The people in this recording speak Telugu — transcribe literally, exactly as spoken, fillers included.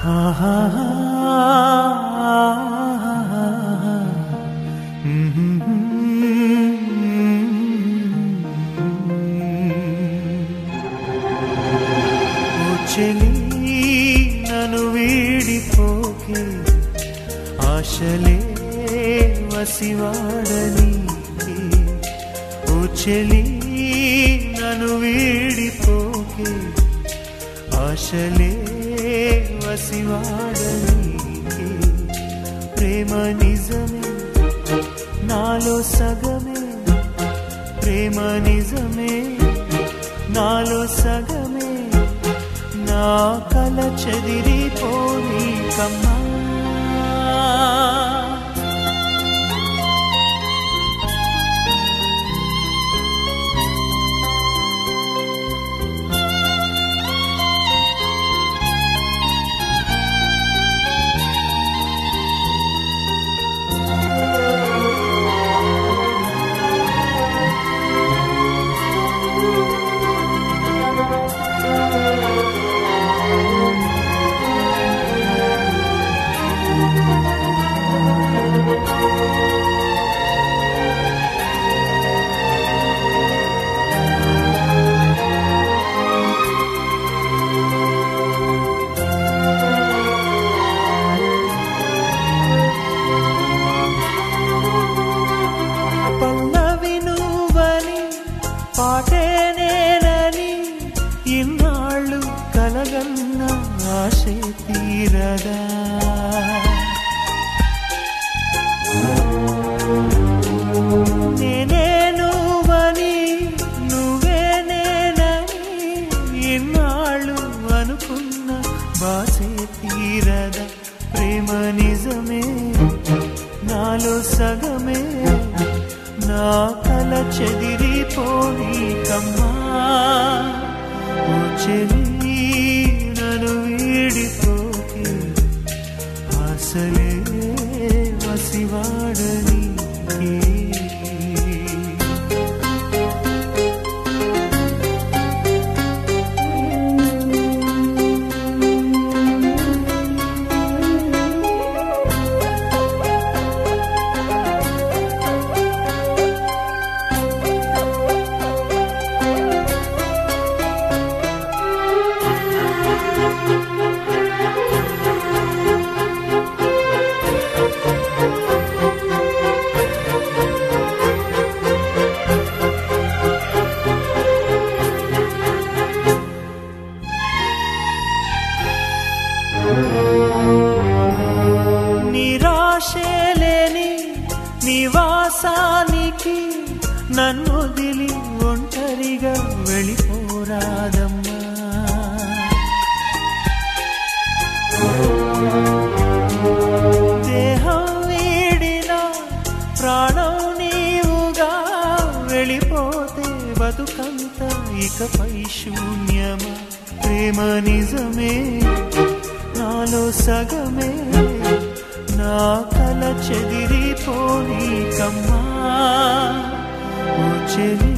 చెలి నన్ను వీడిపోకే ఆశలే వసివాడని ఓ చెలి నన్ను వీడిపోకే ఆశలే వసివాడని ప్రేమ నిజమే నాలో సగమే ప్రేమ నిజమే నాలో సగమే నా కల చెదిరిపోని కమ్మా పాటే నేనని ఇన్నాళ్ళు కలగన్న ఆశే తీరదా నేనే నువ్వని నువ్వే నేనని ఇన్నాళ్ళు అనుకున్న బాసే తీరదా ప్రేమ నిజమే నాలో సగమే నా కల చెదిరిపోని కమ్మా ఓ చెలి నన్ను వీడిపోకే ఆశలే వసివాడని నిరాశలేని నివాసానికి నన్నొదిలి ఒంటరిగా వెళ్ళిపోరాదమ్మా దేహం వీడిన ప్రాణం నీవుగా వెళ్ళిపోతే బతుకంత ఇకపై శూన్యమా ప్రేమ నిజమే నాలో సగమే నా కల చెదిరిపోని కమ్మా ఓ చెలి